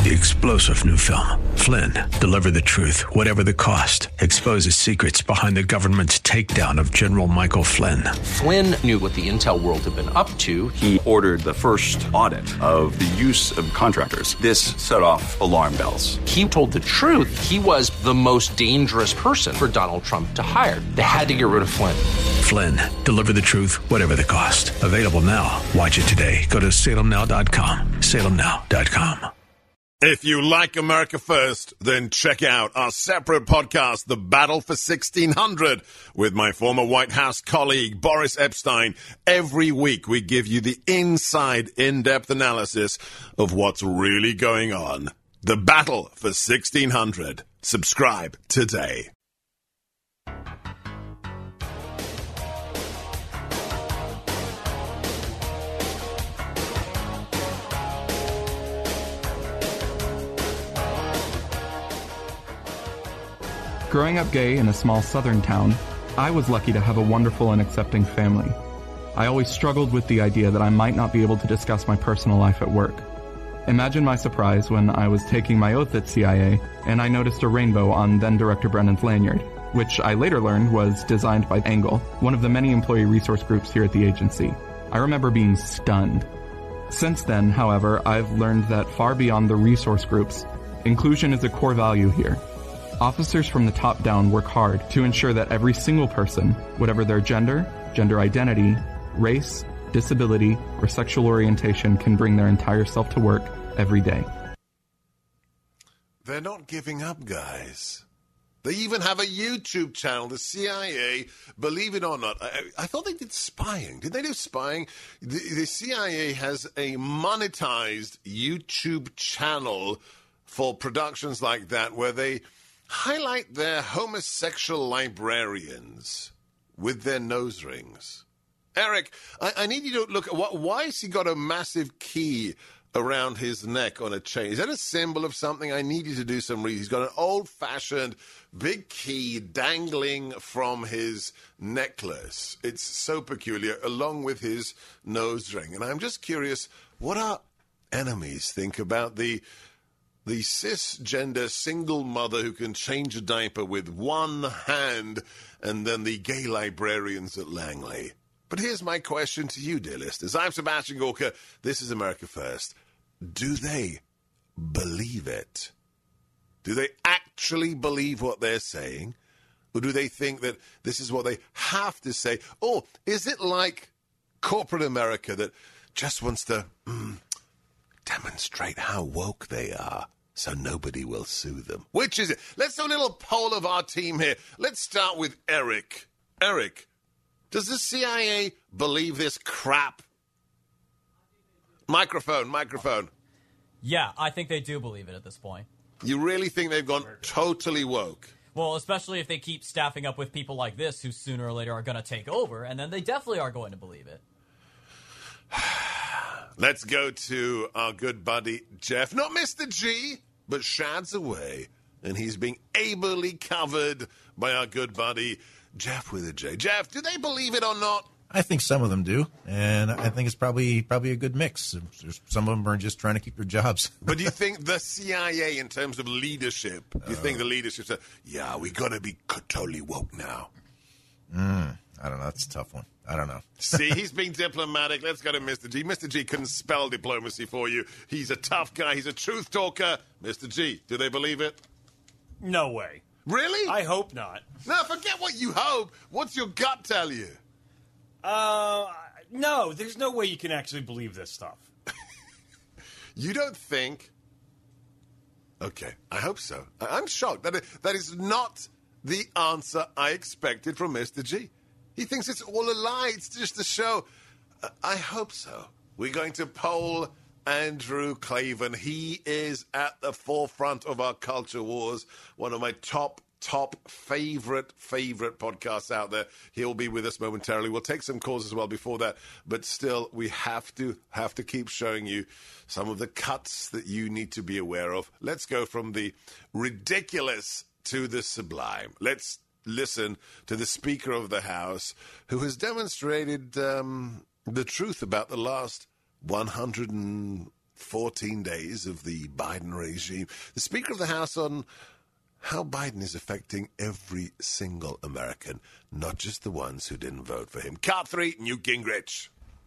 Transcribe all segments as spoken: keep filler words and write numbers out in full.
The explosive new film, Flynn, deliver the truth, whatever the cost, exposes secrets behind the government's takedown of General Michael Flynn. Flynn knew what the intel world had been up to. He ordered the first audit of the use of contractors. This set off alarm bells. He told the truth. He was the most dangerous person for Donald Trump to hire. They had to get rid of Flynn. Flynn, deliver the truth, whatever the cost. Available now. Watch it today. Go to salem now dot com. salem now dot com. If you like America First, then check out our separate podcast, The Battle for sixteen hundred, with my former White House colleague, Boris Epshteyn. Every week, we give you the inside, in-depth analysis of what's really going on. The Battle for sixteen hundred. Subscribe today. Growing up gay in a small southern town, I was lucky to have a wonderful and accepting family. I always struggled with the idea that I might not be able to discuss my personal life at work. Imagine my surprise when I was taking my oath at C I A and I noticed a rainbow on then-Director Brennan's lanyard, which I later learned was designed by Angle, one of the many employee resource groups here at the agency. I remember being stunned. Since then, however, I've learned that far beyond the resource groups, inclusion is a core value here. Officers from the top down work hard to ensure that every single person, whatever their gender, gender identity, race, disability, or sexual orientation, can bring their entire self to work every day. They're not giving up, guys. They even have a YouTube channel, the C I A, believe it or not. I, I thought they did spying. Did they do spying? The, the C I A has a monetized YouTube channel for productions like that where they highlight their homosexual librarians with their nose rings. Eric, I, I need you to look at what, why has he got a massive key around his neck on a chain? Is that a symbol of something? I need you to do some reading. He's got an old-fashioned big key dangling from his necklace. It's so peculiar, along with his nose ring. And I'm just curious, what our enemies think about the the cisgender single mother who can change a diaper with one hand, and then the gay librarians at Langley. But here's my question to you, dear listeners. I'm Sebastian Gorka. This is America First. Do they believe it? Do they actually believe what they're saying? Or do they think that this is what they have to say? Or is it like corporate America that just wants to mm, demonstrate how woke they are so nobody will sue them? Which is it? Let's do a little poll of our team here. Let's start with Eric. Eric, does the C I A believe this crap? Microphone, microphone. Yeah, I think they do believe it at this point. You really think they've gone totally woke? Well, especially if they keep staffing up with people like this who sooner or later are going to take over, and then they definitely are going to believe it. Let's go to our good buddy Jeff. Not Mister G, but Shad's away. And he's being ably covered by our good buddy Jeff with a J. Jeff, do they believe it or not? I think some of them do, and I think it's probably probably a good mix. Some of them are just trying to keep their jobs. But do you think the C I A, in terms of leadership, do you uh, think the leadership said, yeah, we got to be totally woke now? Mm, I don't know. That's a tough one. I don't know. See, he's being diplomatic. Let's go to Mister G. Mister G couldn't spell diplomacy for you. He's a tough guy. He's a truth talker. Mister G, do they believe it? No way. Really? I hope not. No, forget what you hope. What's your gut tell you? Uh, no, there's no way you can actually believe this stuff. You don't think? Okay, I hope so. I- I'm shocked. That is, that is not the answer I expected from Mister G. He thinks it's all a lie. It's just a show. Uh, I hope so. We're going to poll Andrew Klavan. He is at the forefront of our culture wars. One of my top top favorite, favorite podcasts out there. He'll be with us momentarily. We'll take some calls as well before that, but still, we have to have to keep showing you some of the cuts that you need to be aware of. Let's go from the ridiculous to the sublime. Let's listen to the Speaker of the House, who has demonstrated um, the truth about the last one hundred fourteen days of the Biden regime. The Speaker of the House on how Biden is affecting every single American, not just the ones who didn't vote for him. Cut three, Newt Gingrich.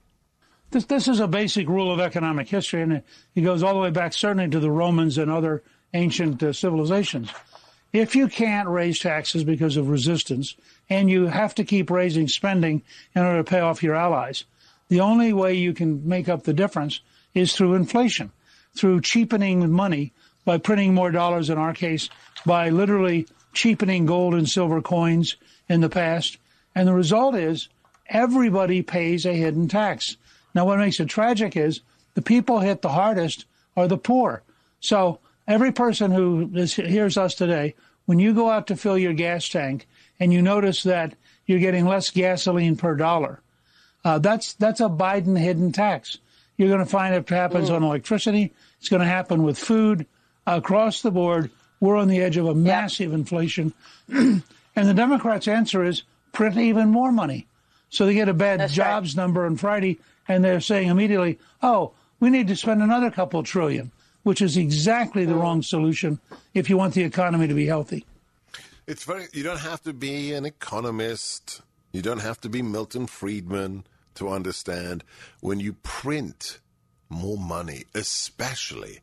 This, this is a basic rule of economic history, and it, it goes all the way back certainly to the Romans and other ancient uh, civilizations. If you can't raise taxes because of resistance, and you have to keep raising spending in order to pay off your allies, the only way you can make up the difference is through inflation, through cheapening money by printing more dollars, in our case, by literally cheapening gold and silver coins in the past. And the result is everybody pays a hidden tax. Now, what makes it tragic is the people hit the hardest are the poor. So every person who is, hears us today, when you go out to fill your gas tank and you notice that you're getting less gasoline per dollar, uh, that's that's a Biden hidden tax. You're going to find it happens mm. on electricity. It's going to happen with food. Across the board, we're on the edge of a massive yep. inflation. And the Democrats' answer is print even more money. So they get a bad that's jobs right. number on Friday, and they're saying immediately, oh, we need to spend another couple trillion, which is exactly the mm. wrong solution if you want the economy to be healthy. It's very, you don't have to be an economist. You don't have to be Milton Friedman to understand when you print more money, especially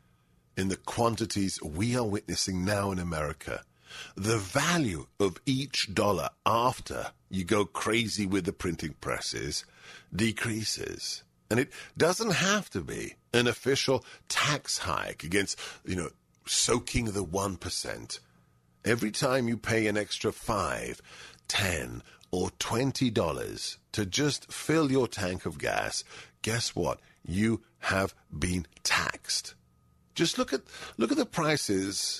in the quantities we are witnessing now in America, the value of each dollar after you go crazy with the printing presses decreases. And it doesn't have to be an official tax hike against, you know, soaking the one percent. Every time you pay an extra five, ten, or twenty dollars to just fill your tank of gas, guess what? You have been taxed. Just look at look at the prices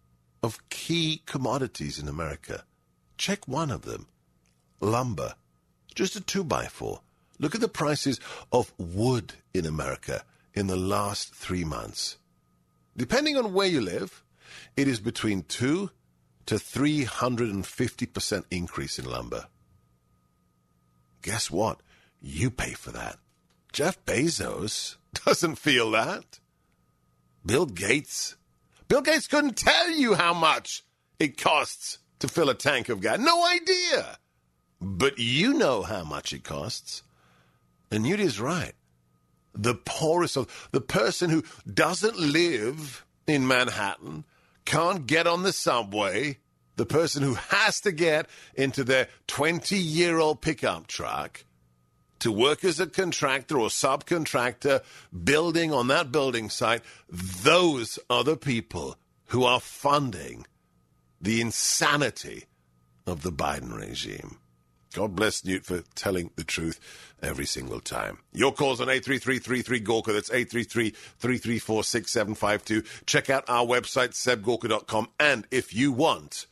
of key commodities in America. Check one of them, lumber, just a two by four. Look at the prices of wood in America in the last three months. Depending on where you live, it is between two to three hundred and fifty percent increase in lumber. Guess what? You pay for that. Jeff Bezos doesn't feel that. Bill Gates. Bill Gates couldn't tell you how much it costs to fill a tank of gas. No idea. But you know how much it costs. And Newt is right. The poorest of the person who doesn't live in Manhattan, can't get on the subway, the person who has to get into their twenty-year-old pickup truck to work as a contractor or subcontractor building on that building site, those are the people who are funding the insanity of the Biden regime. God bless Newt for telling the truth every single time. Your calls on eight three three, three three, Gorka. That's eight three three, three three four, six seven five two. Check out our website, seb gorka dot com. And if you want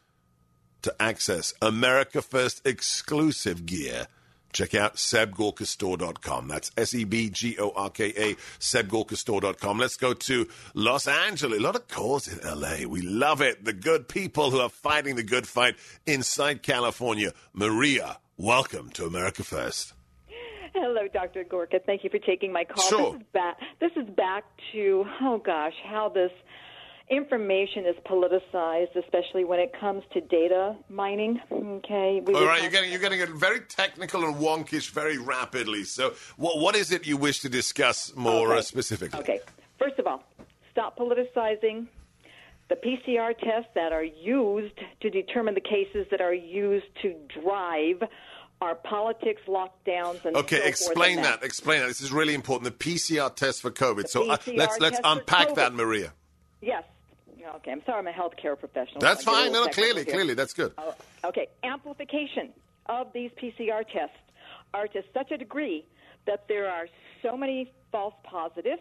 to access America First exclusive gear, check out seb gorka store dot com. That's S E B G O R K A, seb gorka store dot com. Let's go to Los Angeles. A lot of calls in L A. We love it. The good people who are fighting the good fight inside California. Maria, welcome to America First. Hello, Doctor Gorka. Thank you for taking my call. Sure. This is back, this is back to, oh gosh, how this information is politicized, especially when it comes to data mining. Okay. We All right, you're getting, you're getting it very technical and wonkish very rapidly. So what, what is it you wish to discuss more okay. uh, specifically? Okay. First of all, stop politicizing the P C R tests that are used to determine the cases that are used to drive our politics, lockdowns, and okay, so explain forth that. that. Explain that. This is really important. The P C R test for COVID. The so uh, let's let's unpack that, Maria. Yes. Okay, I'm sorry, I'm a healthcare professional. That's so fine. No, clearly, here. clearly, that's good. Uh, okay, amplification of these P C R tests are to such a degree that there are so many false positives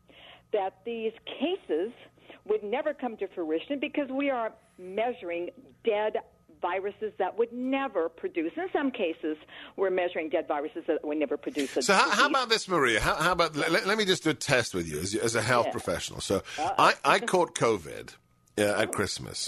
that these cases would never come to fruition because we are measuring dead viruses that would never produce. In some cases, we're measuring dead viruses that would never produce. A so how, how about this, Maria? How, how about let, let me just do a test with you as, as a health yeah. professional. So uh, I, I caught COVID uh, at Christmas,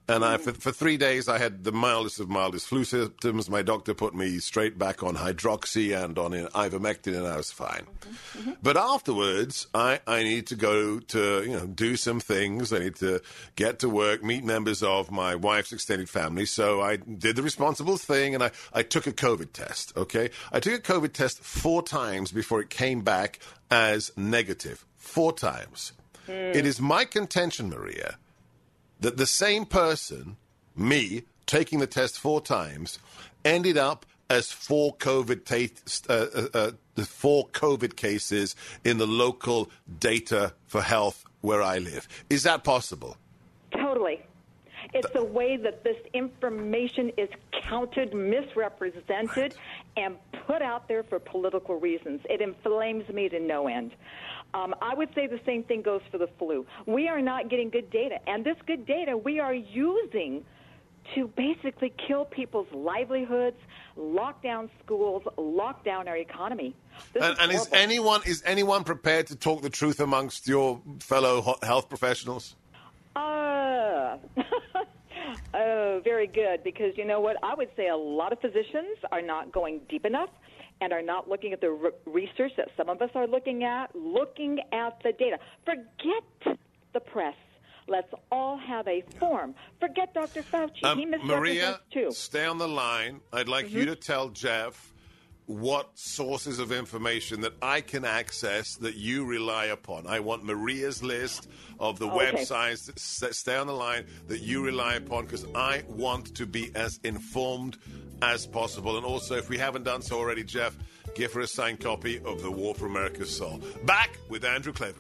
And I, for, for three days, I had the mildest of mildest flu symptoms. My doctor put me straight back on hydroxy and on ivermectin, and I was fine. Mm-hmm. Mm-hmm. But afterwards, I, I need to go to, you know, do some things. I need to get to work, meet members of my wife's extended family. So I did the responsible thing, and I, I took a COVID test, okay? I took a COVID test four times before it came back as negative. Four times. Mm. It is my contention, Maria, that the same person, me, taking the test four times, ended up as four COVID, ta- uh, uh, uh, four COVID cases in the local data for health where I live. Is that possible? Totally. It's the way that this information is counted, misrepresented, right, and put out there for political reasons. It inflames me to no end. Um, I would say the same thing goes for the flu. We are not getting good data, and this good data we are using to basically kill people's livelihoods, lock down schools, lock down our economy. This and is, and is anyone is anyone prepared to talk the truth amongst your fellow health professionals? Uh, oh, very good, because you know what? I would say a lot of physicians are not going deep enough and are not looking at the re- research that some of us are looking at, looking at the data. Forget the press. Let's all have a forum. Forget Doctor Fauci. Um, he misrepresents Maria, too. Stay on the line. I'd like mm-hmm. you to tell Jeff what sources of information that I can access that you rely upon. I want Maria's list of the okay. websites that stay on the line that you rely upon, because I want to be as informed as possible. And also, if we haven't done so already, Jeff, give her a signed copy of The War for America's Soul. Back with Andrew Klavan.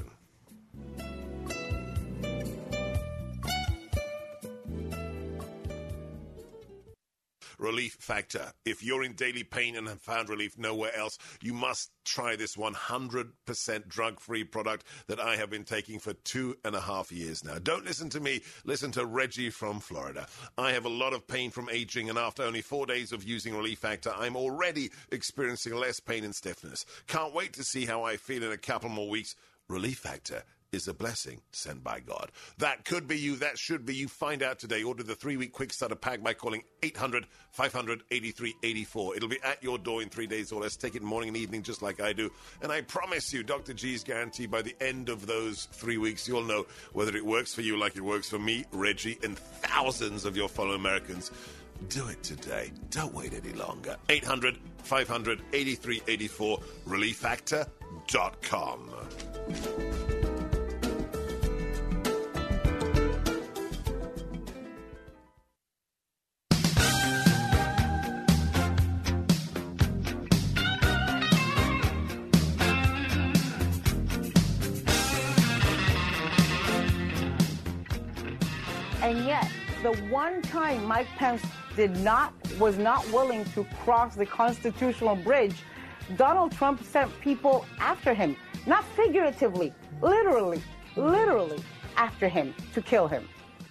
Relief Factor. If you're in daily pain and have found relief nowhere else, you must try this one hundred percent drug-free product that I have been taking for two and a half years now. Don't listen to me. Listen to Reggie from Florida. I have a lot of pain from aging, and after only four days of using Relief Factor, I'm already experiencing less pain and stiffness. Can't wait to see how I feel in a couple more weeks. Relief Factor is a blessing sent by God. That could be you. That should be you. Find out today. Order the three-week quick starter pack by calling eight hundred, five hundred, eighty-three eighty-four. It'll be at your door in three days or less. Take it morning and evening just like I do. And I promise you, Doctor G's guarantee, by the end of those three weeks, you'll know whether it works for you like it works for me, Reggie, and thousands of your fellow Americans. Do it today. Don't wait any longer. eight hundred, five hundred, eighty-three eighty-four, relief factor dot com. And yet, the one time Mike Pence did not, was not willing to cross the constitutional bridge, Donald Trump sent people after him, not figuratively, literally, literally after him to kill him.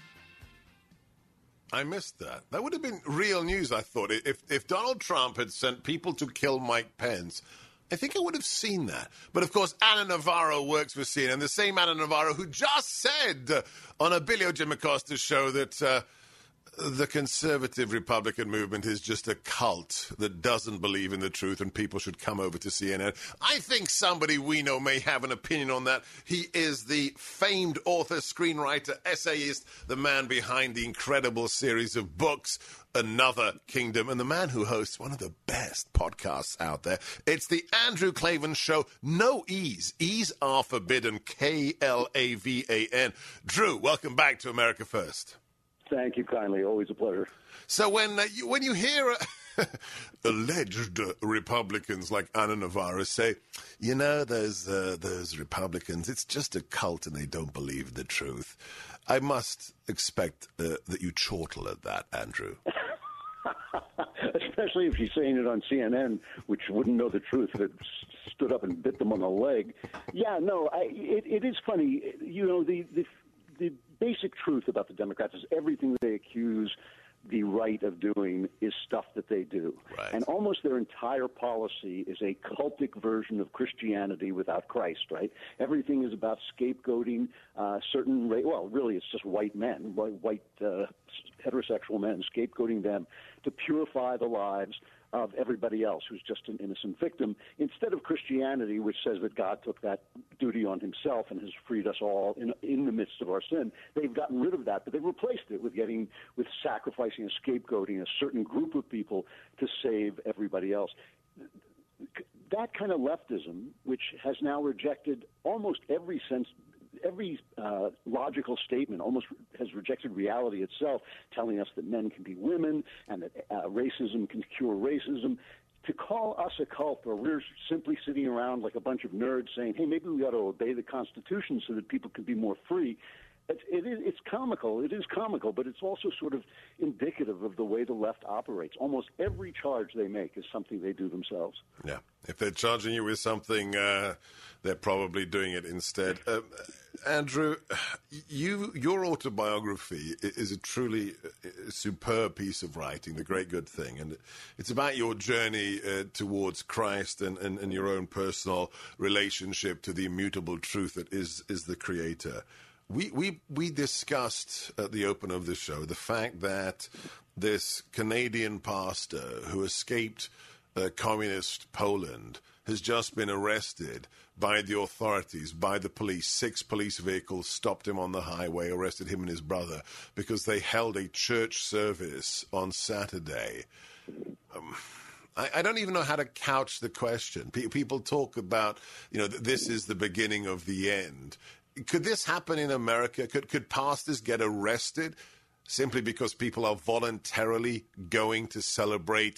I missed that. That would have been real news, I thought. If, if Donald Trump had sent people to kill Mike Pence, I think I would have seen that. But, of course, Ana Navarro works for C N N, the same Ana Navarro who just said uh, on a Billy Jim Acosta show that uh, the conservative Republican movement is just a cult that doesn't believe in the truth and people should come over to C N N. I think somebody we know may have an opinion on that. He is the famed author, screenwriter, essayist, the man behind the incredible series of books, Another Kingdom, and the man who hosts one of the best podcasts out there. It's the Andrew Klavan Show. No E's. E's are forbidden. K L A V A N. Drew, welcome back to America First. Thank you kindly. Always a pleasure. So when uh, you, when you hear uh, alleged uh, Republicans like Ana Navarro say, you know, those uh, those Republicans, it's just a cult and they don't believe the truth, I must expect uh, that you chortle at that, Andrew. Especially if she's saying it on C N N, which wouldn't know the truth if it stood up and bit them on the leg. Yeah, no, I, it, it is funny. You know, the, the the basic truth about the Democrats is everything they accuse the right of doing is stuff that they do. Right. And almost their entire policy is a cultic version of Christianity without Christ, right? Everything is about scapegoating uh, certain, ra- well, really it's just white men, white, white uh, heterosexual men, scapegoating them to purify the lives of everybody else who's just an innocent victim, instead of Christianity, which says that God took that duty on himself and has freed us all in, in the midst of our sin. They've gotten rid of that, but they've replaced it with getting, with sacrificing and scapegoating a certain group of people to save everybody else. That kind of leftism, which has now rejected almost every sense, every uh, logical statement, almost has rejected reality itself, telling us that men can be women and that uh, racism can cure racism. To call us a cult where we're simply sitting around like a bunch of nerds saying, hey, maybe we ought to obey the Constitution so that people can be more free, It, it is, it's comical. It is comical, but it's also sort of indicative of the way the left operates. Almost every charge they make is something they do themselves. Yeah. If they're charging you with something, uh, they're probably doing it instead. Uh, Andrew, you your autobiography is a truly superb piece of writing, The Great Good Thing. And it's about your journey uh, towards Christ and, and, and your own personal relationship to the immutable truth that is, is the Creator. We, we we discussed at the open of the show the fact that this Canadian pastor who escaped uh, communist Poland has just been arrested by the authorities, by the police. Six police vehicles stopped him on the highway, arrested him and his brother because they held a church service on Saturday. Um, I, I don't even know how to couch the question. P- people talk about, you know, th- this is the beginning of the end. Could this happen in America? Could could pastors get arrested simply because people are voluntarily going to celebrate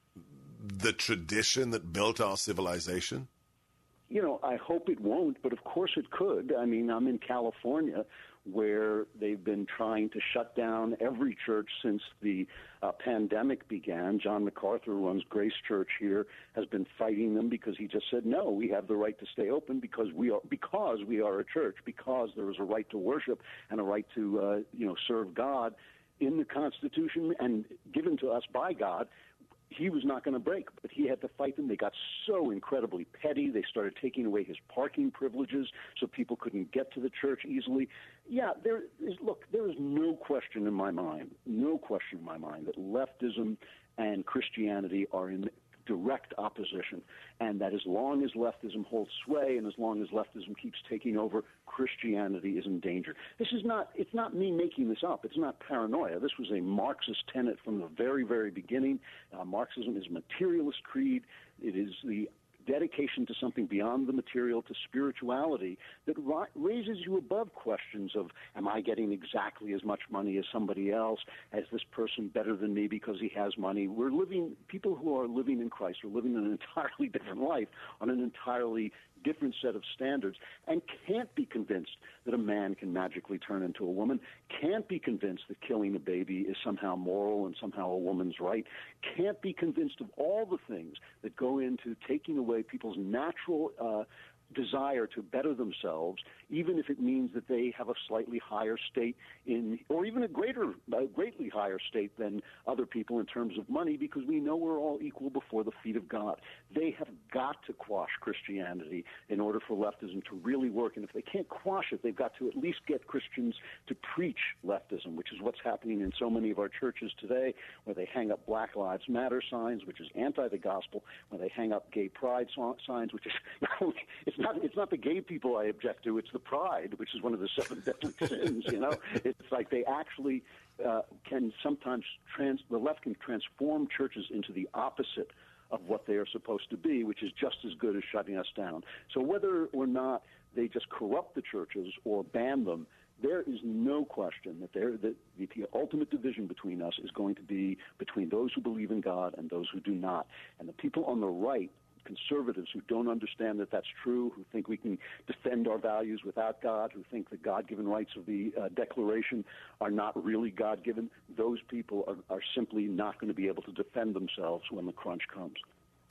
the tradition that built our civilization? You know, I hope it won't, but of course it could. I mean, I'm in California, where they've been trying to shut down every church since the uh, pandemic began. John MacArthur runs Grace Church here, has been fighting them because he just said, no, we have the right to stay open because we are because we are a church, because there is a right to worship and a right to uh, you know serve God in the Constitution and given to us by God. He was not going to break, but he had to fight them. They got so incredibly petty. They started taking away his parking privileges so people couldn't get to the church easily. Yeah, there is, look, there is no question in my mind, no question in my mind that leftism and Christianity are in direct opposition, and that as long as leftism holds sway and as long as leftism keeps taking over, Christianity is in danger. This is not, it's not me making this up. It's not paranoia. This was a Marxist tenet from the very, very beginning. Uh, Marxism is a materialist creed. It is the dedication to something beyond the material, to spirituality, that ra- raises you above questions of, am I getting exactly as much money as somebody else? Is this person better than me because he has money? We're living, people who are living in Christ are living an entirely different life on an entirely different set of standards, and can't be convinced that a man can magically turn into a woman, can't be convinced that killing a baby is somehow moral and somehow a woman's right, can't be convinced of all the things that go into taking away people's natural uh, desire to better themselves, even if it means that they have a slightly higher state in, or even a greater, a greatly higher state than other people in terms of money, because we know we're all equal before the feet of God. They have got to quash Christianity in order for leftism to really work. And if they can't quash it, they've got to at least get Christians to preach leftism, which is what's happening in so many of our churches today, where they hang up Black Lives Matter signs, which is anti the gospel, where they hang up gay pride signs, which is not only, it's not it's not the gay people I object to, it's the pride, which is one of the seven deadly sins, you know? It's like they actually uh, can sometimes, trans- the left can transform churches into the opposite of what they are supposed to be, which is just as good as shutting us down. So whether or not they just corrupt the churches or ban them, there is no question that, there, that the ultimate division between us is going to be between those who believe in God and those who do not. And the people on the right, conservatives who don't understand that that's true, who think we can defend our values without God, who think the God-given rights of the uh, Declaration are not really God-given, those people are, are simply not going to be able to defend themselves when the crunch comes.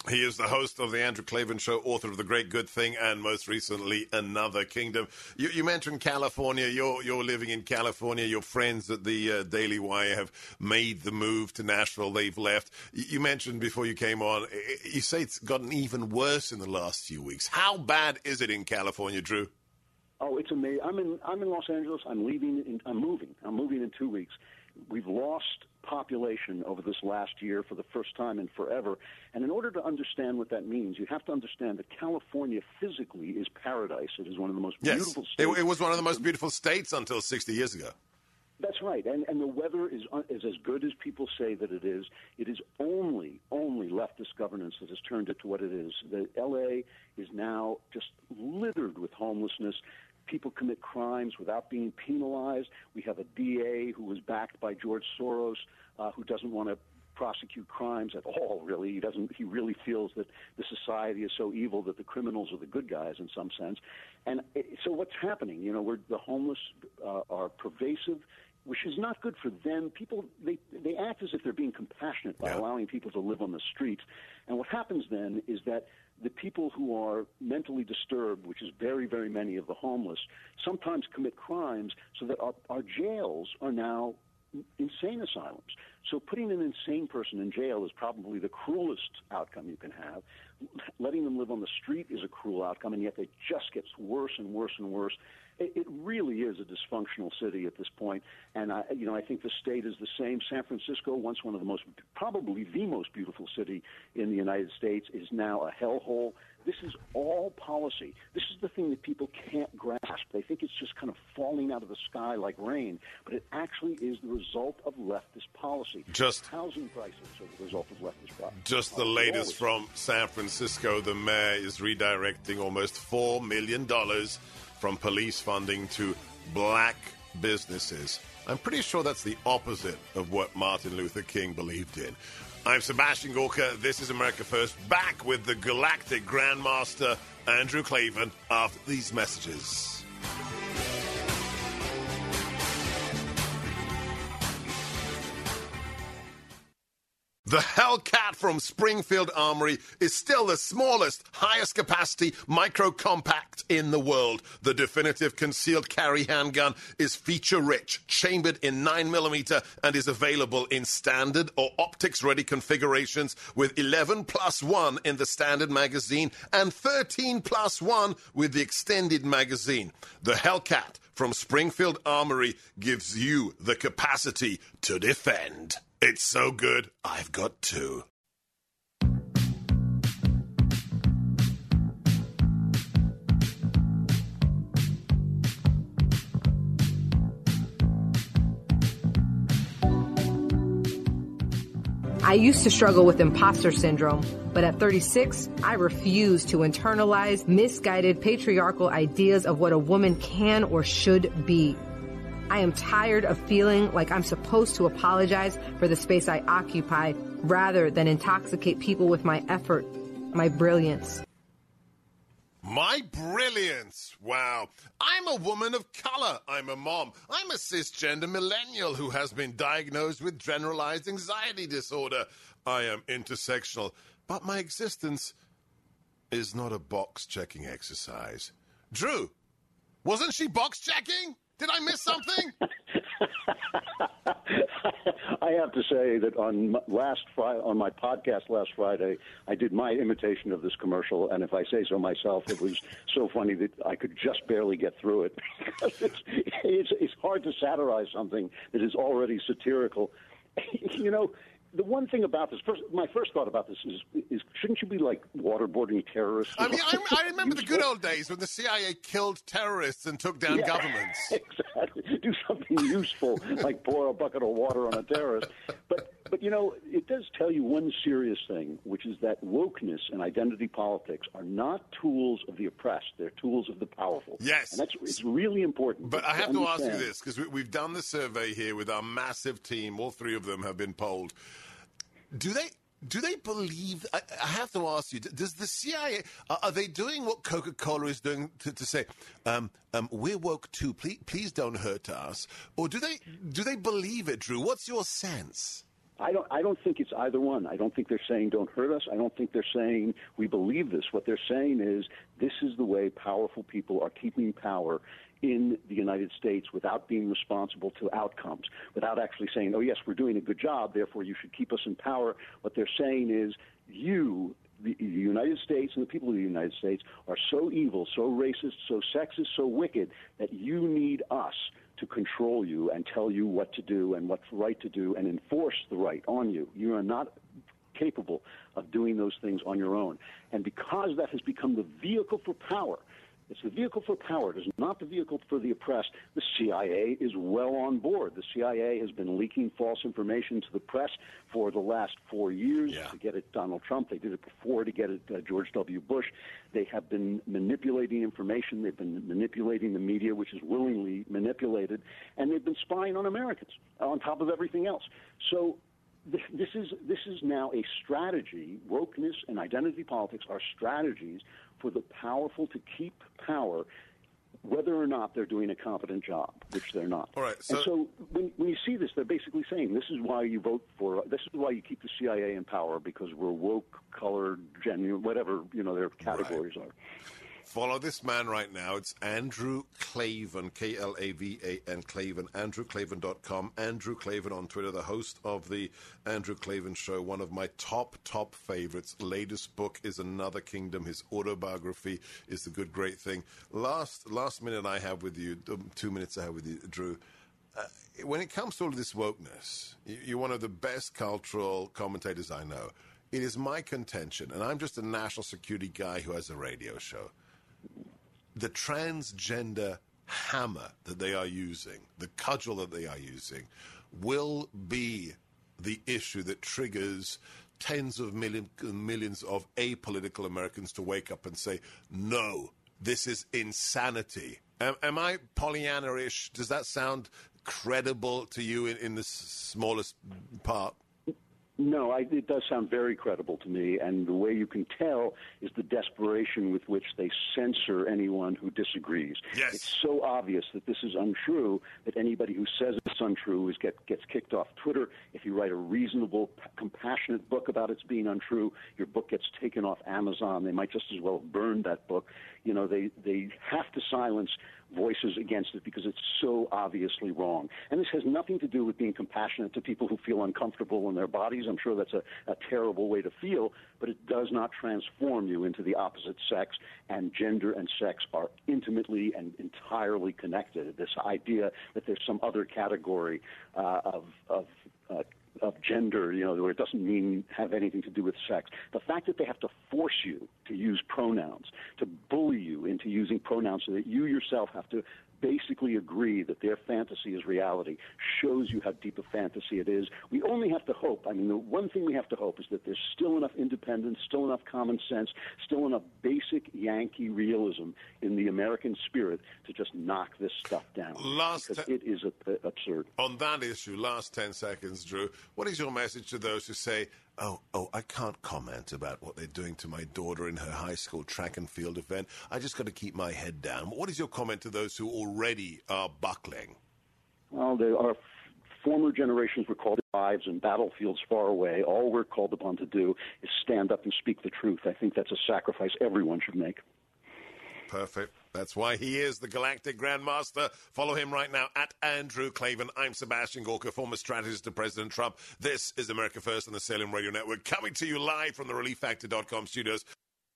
He is the host of the Andrew Klavan Show, author of The Great Good Thing, and most recently, Another Kingdom. You, you mentioned California. You're, you're living in California. Your friends at the uh, Daily Wire have made the move to Nashville. They've left. You mentioned before you came on, you say it's gotten even worse in the last few weeks. How bad is it in California, Drew? Oh, it's amazing. I'm in I'm in Los Angeles. I'm leaving. In, I'm moving. I'm moving in two weeks. We've lost population over this last year for the first time in forever. And in order to understand what that means, you have to understand that California physically is paradise. It is one of the most yes. beautiful states. It, it was one of the most beautiful states until sixty years ago. That's right, and and the weather is is as good as people say that it is. It is only only leftist governance that has turned it to what it is. The L A is now just littered with homelessness. People commit crimes without being penalized. We have a D A who was backed by George Soros, uh, who doesn't want to prosecute crimes at all. Really, he doesn't. He really feels that the society is so evil that the criminals are the good guys in some sense. And it, so, what's happening? You know, we're, the homeless uh, are pervasive, which is not good for them. People, they they act as if they're being compassionate by yeah. allowing people to live on the streets. And what happens then is that the people who are mentally disturbed, which is very, very many of the homeless, sometimes commit crimes so that our, our jails are now insane asylums. So putting an insane person in jail is probably the cruelest outcome you can have. Letting them live on the street is a cruel outcome, and yet it just gets worse and worse and worse. It, it really is a dysfunctional city at this point, and I, you know, I think the state is the same. San Francisco, once one of the most, probably the most beautiful city in the United States, is now a hellhole. This is all policy. This is the thing that people can't grasp. They think it's just kind of falling out of the sky like rain, but it actually is the result of leftist policy. Just housing prices are the result of leftist policy. Just the latest from San Francisco. The mayor is redirecting almost four million dollars from police funding to black businesses. I'm pretty sure that's the opposite of what Martin Luther King believed in. I'm Sebastian Gorka. This is America First, back with the galactic grandmaster, Andrew Klavan, after these messages. The Hellcat from Springfield Armory is still the smallest, highest capacity micro-compact in the world. The definitive concealed carry handgun is feature-rich, chambered in nine millimeter, and is available in standard or optics-ready configurations with eleven plus one in the standard magazine and thirteen plus one with the extended magazine. The Hellcat from Springfield Armory gives you the capacity to defend. It's so good, I've got two. I used to struggle with imposter syndrome, but at thirty-six, I refuse to internalize misguided patriarchal ideas of what a woman can or should be. I am tired of feeling like I'm supposed to apologize for the space I occupy rather than intoxicate people with my effort, my brilliance. My brilliance. Wow. I'm a woman of color. I'm a mom. I'm a cisgender millennial who has been diagnosed with generalized anxiety disorder. I am intersectional, but my existence is not a box-checking exercise. Drew, wasn't she box-checking? Did I miss something? I have to say that on last Friday, on my podcast last Friday, I did my imitation of this commercial, and if I say so myself, it was so funny that I could just barely get through it. it's, it's, it's hard to satirize something that is already satirical. You know, the one thing about this, first, my first thought about this is, is shouldn't you be, like, waterboarding terrorists? I mean, I, I remember the good old days when the C I A killed terrorists and took down yeah, governments. Exactly. Do something useful, like pour a bucket of water on a terrorist. But, but, you know, it does tell you one serious thing, which is that wokeness and identity politics are not tools of the oppressed. They're tools of the powerful. Yes. And that's it's really important. But to, I have to to ask understand. you this, because we, we've done the survey here with our massive team. All three of them have been polled. Do they do they believe? I, I have to ask you. Does the C I A are they doing what Coca-Cola is doing to, to say um, um, we're woke too? Please, please don't hurt us. Or do they do they believe it, Drew? What's your sense? I don't. I don't think it's either one. I don't think they're saying don't hurt us. I don't think they're saying we believe this. What they're saying is this is the way powerful people are keeping power in the United States without being responsible to outcomes, without actually saying, oh, yes, we're doing a good job, therefore you should keep us in power. What they're saying is you, the, the United States and the people of the United States are so evil, so racist, so sexist, so wicked that you need us to control you and tell you what to do and what's right to do and enforce the right on you. You are not capable of doing those things on your own. And because that has become the vehicle for power, it's the vehicle for power. It is not the vehicle for the oppressed. The C I A is well on board. The C I A has been leaking false information to the press for the last four years yeah. to get at Donald Trump. They did it before to get at uh, George W. Bush. They have been manipulating information. They've been manipulating the media, which is willingly manipulated. And they've been spying on Americans on top of everything else. So th- this is this is now a strategy. Wokeness and identity politics are strategies for the powerful to keep power, whether or not they're doing a competent job, which they're not. All right. So, and so when, when you see this, they're basically saying this is why you vote for, this is why you keep the C I A in power, because we're woke, colored, genuine, whatever, you know, their categories right. are. Follow this man right now. It's Andrew Klavan, K L A V A N, Klavan, andrew klavan dot com. Andrew Klavan on Twitter, the host of the Andrew Klavan Show, one of my top, top favorites. Latest book is Another Kingdom. His autobiography is The Good, Great Thing. Last last minute I have with you, two minutes I have with you, Drew. Uh, when it comes to all of this wokeness, you're one of the best cultural commentators I know. It is my contention, and I'm just a national security guy who has a radio show, the transgender hammer that they are using, the cudgel that they are using, will be the issue that triggers tens of million, millions of apolitical Americans to wake up and say, no, this is insanity. Am, am I Pollyanna-ish? Does that sound credible to you in, in the smallest part? No, I, it does sound very credible to me, and the way you can tell is the desperation with which they censor anyone who disagrees. Yes. It's so obvious that this is untrue that anybody who says it's untrue is get, gets kicked off Twitter. If you write a reasonable, p- compassionate book about it's being untrue, your book gets taken off Amazon. They might just as well have burned that book. You know, they, they have to silence voices against it because it's so obviously wrong. And this has nothing to do with being compassionate to people who feel uncomfortable in their bodies. I'm sure that's a, a terrible way to feel, but it does not transform you into the opposite sex, and gender and sex are intimately and entirely connected. This idea that there's some other category uh, of, of uh, of gender, you know, where it doesn't mean have anything to do with sex. The fact that they have to force you to use pronouns, to bully you into using pronouns so that you yourself have to basically agree that their fantasy is reality, shows you how deep a fantasy it is. We only have to hope. I mean, the one thing we have to hope is that there's still enough independence, still enough common sense, still enough basic Yankee realism in the American spirit to just knock this stuff down. Last because te- it is a, a, absurd. On that issue, last ten seconds, Drew, what is your message to those who say, Oh, oh, I can't comment about what they're doing to my daughter in her high school track and field event. I just got to keep my head down. What is your comment to those who already are buckling? Well, there are former generations were called lives and battlefields far away. All we're called upon to do is stand up and speak the truth. I think that's a sacrifice everyone should make. Perfect. That's why he is the Galactic Grandmaster. Follow him right now at Andrew Klavan. I'm Sebastian Gorka, former strategist to President Trump. This is America First on the Salem Radio Network, coming to you live from the relief factor dot com studios.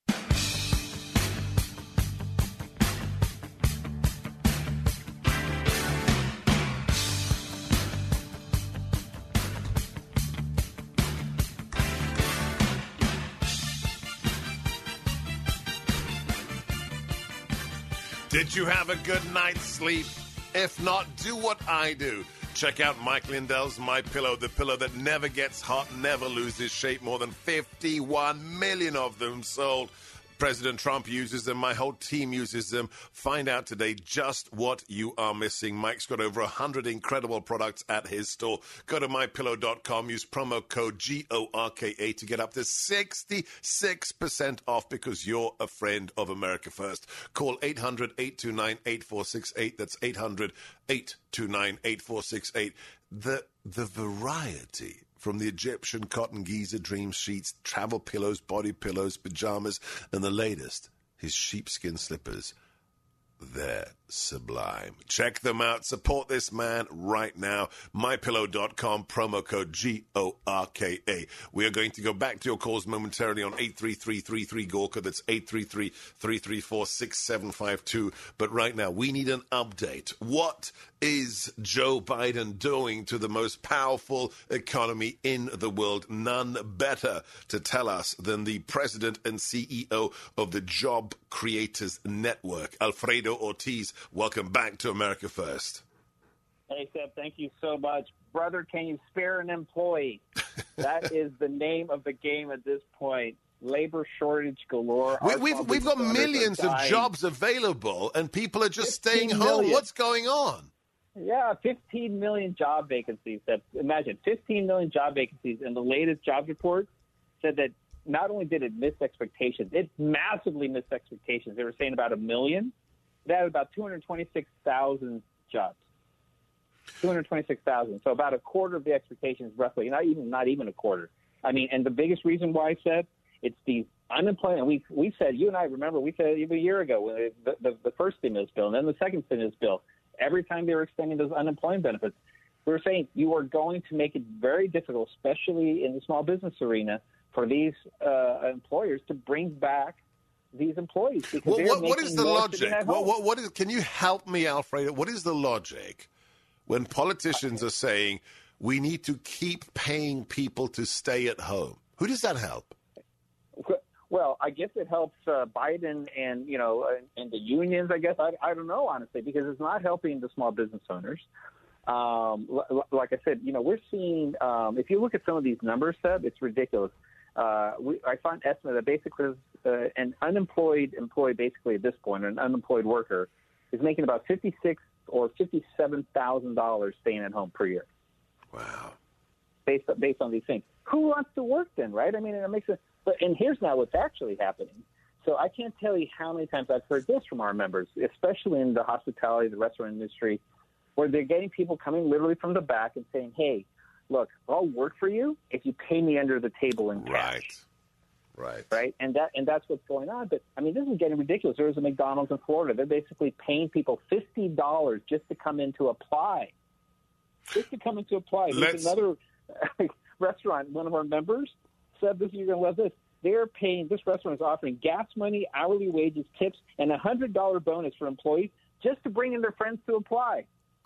Did you have a good night's sleep? If not, do what I do. Check out Mike Lindell's My Pillow, the pillow that never gets hot, never loses shape. More than fifty-one million of them sold. President Trump uses them. My whole team uses them. Find out today just what you are missing. Mike's got over one hundred incredible products at his store. Go to my pillow dot com. Use promo code G O R K A to get up to sixty-six percent off because you're a friend of America First. Call eight hundred, eight two nine, eight four six eight. That's eight hundred, eight two nine, eight four six eight. The, the variety From the Egyptian cotton Giza dream sheets, travel pillows, body pillows, pajamas, and the latest, his sheepskin slippers. They're sublime. Check them out. Support this man right now. my pillow dot com, promo code G O R K A. We are going to go back to your calls momentarily on eight three three, three three, G O R K A. That's eight three three, three three four, six seven five two. But right now, we need an update. What is Joe Biden doing to the most powerful economy in the world? None better to tell us than the president and C E O of the Job Creators Network, Alfredo Ortiz. Welcome back to America First. Hey, Seb, thank you so much. Brother, can you spare an employee? That is the name of the game at this point. Labor shortage galore. We, we've we've got millions of jobs available, and people are just staying home. Million. What's going on? Yeah, fifteen million job vacancies. Imagine, fifteen million job vacancies. And the latest jobs report said that not only did it miss expectations, it massively missed expectations. They were saying about a million. They had about two hundred twenty-six thousand jobs. two hundred twenty-six thousand. So about a quarter of the expectations, roughly. Not even not even a quarter. I mean, and the biggest reason why I said it's the unemployment. We we said, you and I remember, we said even a year ago, when it, the, the, the first stimulus bill and then the second stimulus bill, every time they were extending those unemployment benefits, we were saying you are going to make it very difficult, especially in the small business arena, for these uh, employers to bring back these employees. Because Well, they're what, what making is the more logic? sitting at What, home. what, what is? Can you help me, Alfredo? What is the logic when politicians are saying we need to keep paying people to stay at home? Who does that help? Well, I guess it helps uh, Biden and, you know, and, and the unions, I guess. I, I don't know, honestly, because it's not helping the small business owners. Um, l- like I said, you know, we're seeing, um, if you look at some of these numbers, Seb, it's ridiculous. Uh, we, I found an estimate that basically uh, an unemployed employee, basically at this point, an unemployed worker, is making about fifty-six or fifty-seven thousand dollars staying at home per year. Wow. Based based on these things, who wants to work then, right? I mean, it makes it. But and here's now what's actually happening. So I can't tell you how many times I've heard this from our members, especially in the hospitality, the restaurant industry, where they're getting people coming literally from the back and saying, "Hey, look, I'll work for you if you pay me under the table in cash." Right. Right. Right. And that and that's what's going on. But I mean, this is getting ridiculous. There was a McDonald's in Florida. They're basically paying people fifty dollars just to come in to apply. Just to come in to apply. There's Let's- another restaurant, one of our members said this, you're going to love this. They're paying, this restaurant is offering gas money, hourly wages, tips, and a one hundred dollars bonus for employees just to bring in their friends to apply.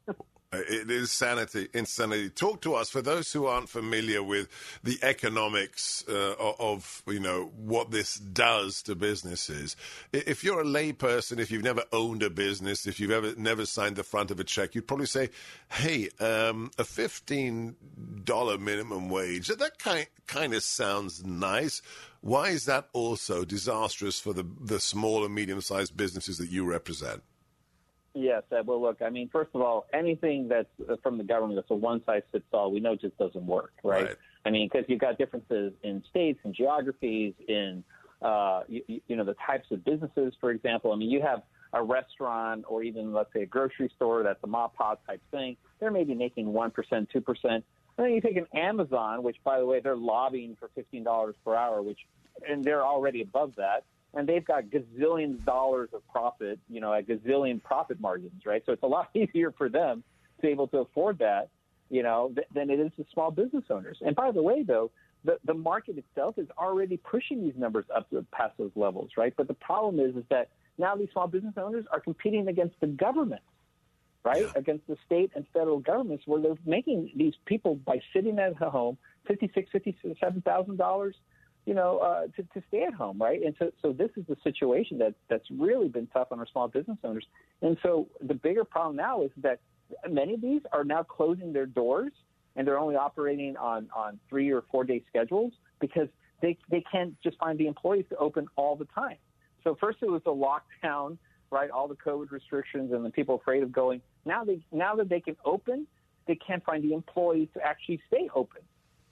It is sanity, insanity. Talk to us, for those who aren't familiar with the economics uh, of, you know, what this does to businesses. If you're a layperson, if you've never owned a business, if you've ever never signed the front of a check, you'd probably say, hey, um, a fifteen dollars minimum wage, that kind, kind of sounds nice. Why is that also disastrous for the, the small and medium-sized businesses that you represent? Yes. Uh, well, look, I mean, first of all, anything that's uh, from the government that's a one-size-fits-all, we know just doesn't work, right? Right. I mean, because you've got differences in states and geographies, in, uh, you, you know, the types of businesses, for example. I mean, you have a restaurant or even, let's say, a grocery store that's a mop-pop type thing. They're maybe making one percent, two percent. And then you take an Amazon, which, by the way, they're lobbying for fifteen dollars per hour, which, and they're already above that. And they've got gazillions dollars of profit, you know, a gazillion profit margins, right? So it's a lot easier for them to be able to afford that, you know, th- than it is to small business owners. And by the way, though, the, the market itself is already pushing these numbers up to past those levels, right? But the problem is, is that now these small business owners are competing against the government, right? Yeah. Against the state and federal governments, where they're making these people, by sitting at home, fifty-six thousand dollars, fifty-seven thousand dollars, you know, uh, to, to stay at home, right? And so, so this is the situation that that's really been tough on our small business owners. And so the bigger problem now is that many of these are now closing their doors, and they're only operating on, on three or four day schedules because they they can't just find the employees to open all the time. So first it was the lockdown, right? All the COVID restrictions and the people afraid of going. Now they now that they can open, they can't find the employees to actually stay open.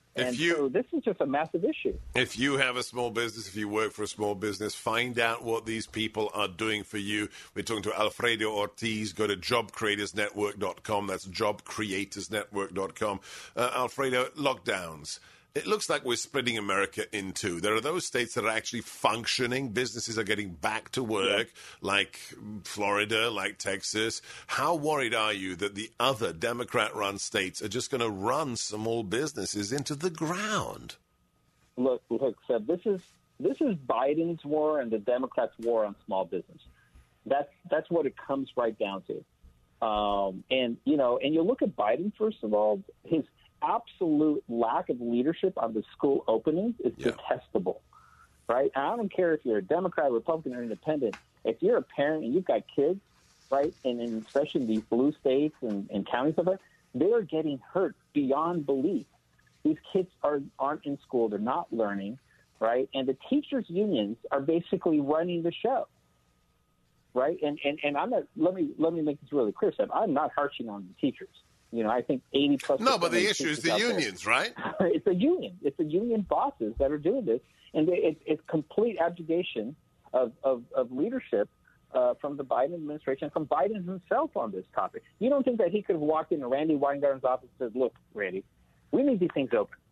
If And you- so this is just a massive issue. If you have a small business, if you work for a small business, find out what these people are doing for you. We're talking to Alfredo Ortiz. Go to job creators network dot com. That's job creators network dot com. Uh, Alfredo, lockdowns. It looks like we're splitting America in two. There are those states that are actually functioning. Businesses are getting back to work, yeah. like Florida, like Texas. How worried are you that the other Democrat-run states are just going to run small businesses into the ground? Look, look, Seb, this is this is Biden's war and the Democrats' war on small business. That's that's what it comes right down to. Um, and you know, and you look at Biden first of all, his absolute lack of leadership on the school openings is yeah. detestable, right? And I don't care if you're a Democrat, Republican, or Independent. If you're a parent and you've got kids, right, and, and especially these blue states and, and counties of it, they are getting hurt beyond belief. These kids are aren't in school; they're not learning, right? And the teachers' unions are basically running the show, right? And and, and I'm not. Let me let me make this really clear, Seb. I'm not harshing on the teachers. You know, I think eighty plus. No, but the issue is the unions, there. right? It's the union. It's the union bosses that are doing this, and they, it, it's complete abdication of of, of leadership uh, from the Biden administration, from Biden himself on this topic. You don't think that he could have walked into Randy Weingarten's office and said, "Look, Randy, we need these things open,"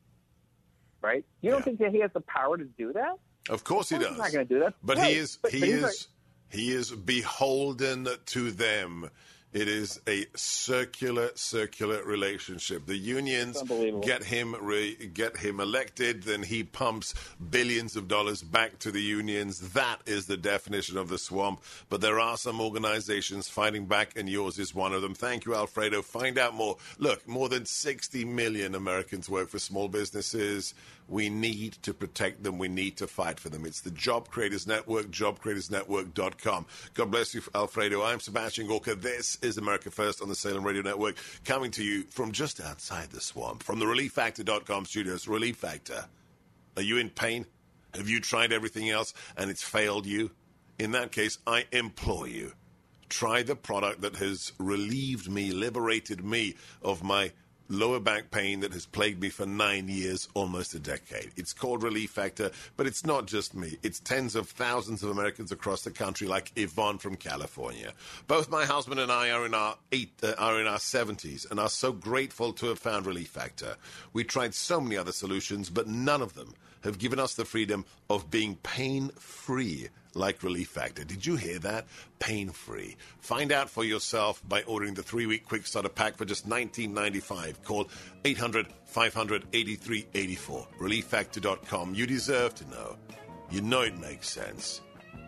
right? You don't yeah. think that he has the power to do that? Of course, of course he does. He's not going to do that. But right. he is. But, he but is. Like, he is beholden to them. It is a circular, circular relationship. The unions get him re, get him elected, then he pumps billions of dollars back to the unions. That is the definition of the swamp. But there are some organizations fighting back, and yours is one of them. Thank you, Alfredo. Find out more. Look, more than sixty million Americans work for small businesses. We need to protect them. We need to fight for them. It's the Job Creators Network, job creators network dot com. God bless you, Alfredo. I'm Sebastian Gorka. This is America First on the Salem Radio Network, coming to you from just outside the swamp, from the relief factor dot com studios. Relief Factor. Are you in pain? Have you tried everything else and it's failed you? In that case, I implore you, try the product that has relieved me, liberated me of my lower back pain that has plagued me for nine years, almost a decade. It's called Relief Factor, but it's not just me. It's tens of thousands of Americans across the country, like Yvonne from California. Both my husband and I are in our eight, uh, are in our seventies and are so grateful to have found Relief Factor. We tried so many other solutions, but none of them have given us the freedom of being pain-free like Relief Factor. Did you hear that? Pain-free. Find out for yourself by ordering the three-week quick starter pack for just nineteen ninety-five. Call eight hundred, five hundred, eighty-three eighty-four. relief factor dot com. You deserve to know. You know it makes sense.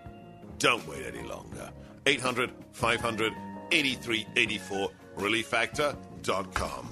Don't wait any longer. eight hundred, five hundred, eighty-three eighty-four. relief factor dot com.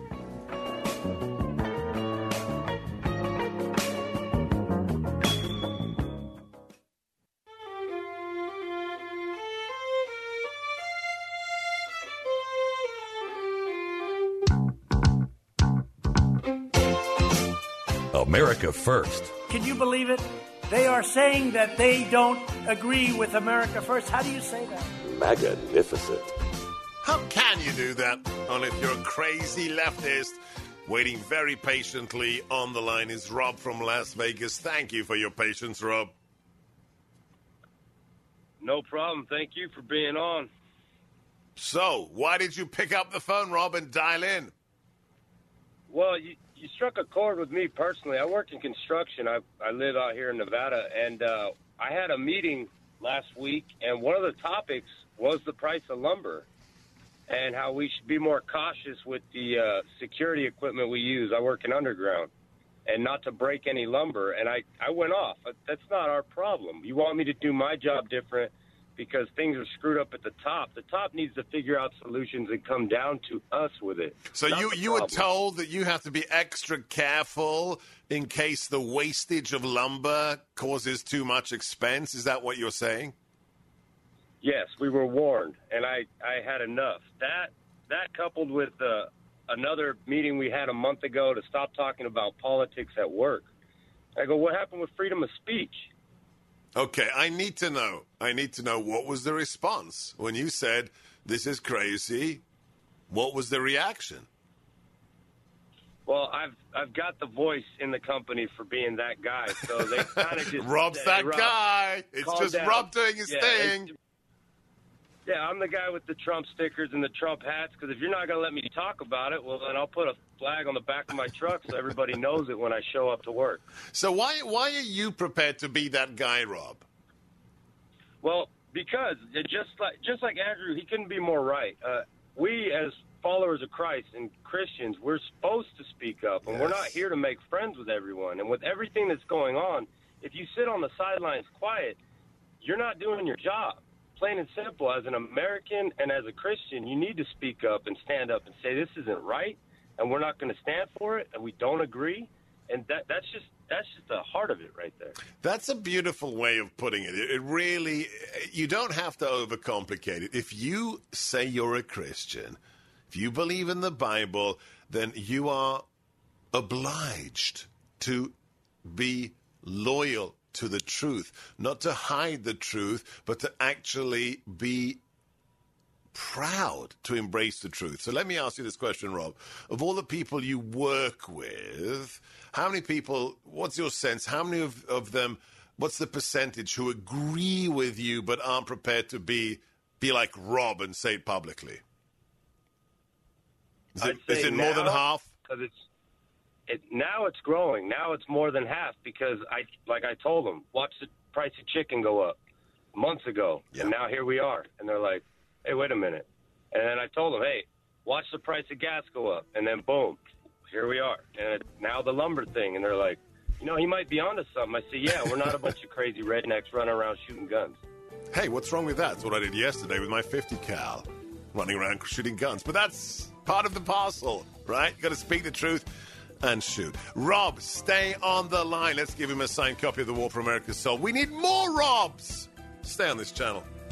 America First. Can you believe it? They are saying that they don't agree with America First. How do you say that? Magnificent. How can you do that? Only if you're a crazy leftist. Waiting very patiently on the line is Rob from Las Vegas. Thank you for your patience, Rob. No problem. Thank you for being on. So, why did you pick up the phone, Rob, and dial in? Well, you, you struck a chord with me personally. I work in construction. I, I live out here in Nevada, and uh, I had a meeting last week, and one of the topics was the price of lumber and how we should be more cautious with the uh, security equipment we use. I work in underground, and not to break any lumber. And I, I went off. That's not our problem. You want me to do my job different because things are screwed up at the top. The top needs to figure out solutions and come down to us with it. So you, you were told that you have to be extra careful in case the wastage of lumber causes too much expense. Is that what you're saying? Yes, we were warned, and I, I had enough. That that coupled with uh, another meeting we had a month ago to stop talking about politics at work. I go, what happened with freedom of speech? Okay, I need to know. I need to know what was the response when you said, this is crazy. What was the reaction? Well, I've I've got the voice in the company for being that guy, so they kind of just Rob's say, that Rob, guy. It's calm just down. Rob doing his yeah, thing. Yeah, I'm the guy with the Trump stickers and the Trump hats, because if you're not going to let me talk about it, well, then I'll put a flag on the back of my truck so everybody knows it when I show up to work. So why why are you prepared to be that guy, Rob? Well, because it just like just like Andrew, he couldn't be more right. Uh, we, as followers of Christ and Christians, we're supposed to speak up, and yes. we're not here to make friends with everyone. And with everything that's going on, if you sit on the sidelines quiet, you're not doing your job. Plain and simple, as an American and as a Christian, you need to speak up and stand up and say this isn't right, and we're not going to stand for it, and we don't agree. And that that's just that's just the heart of it right there. That's a beautiful way of putting it. It really, you don't have to overcomplicate it. If you say you're a Christian, if you believe in the Bible, then you are obliged to be loyal to the truth, not to hide the truth, but to actually be proud to embrace the truth. So let me ask you this question, Rob. Of all the people you work with, how many people, what's your sense, how many of, of them, what's the percentage who agree with you but aren't prepared to be be like Rob and say it publicly? Is it, is it more than half? Because it's It, now it's growing. Now it's more than half because, I, like I told them, watch the price of chicken go up months ago. Yeah. And now here we are. And they're like, hey, wait a minute. And then I told them, hey, watch the price of gas go up. And then, boom, here we are. And it, now the lumber thing. And they're like, you know, he might be onto something. I say, yeah, we're not a bunch of crazy rednecks running around shooting guns. Hey, what's wrong with that? That's what I did yesterday with my fifty cal, running around shooting guns. But that's part of the parcel, right? Got to speak the truth and shoot. Rob, stay on the line. Let's give him a signed copy of The War for America's Soul. We need more Robs. Stay on this channel.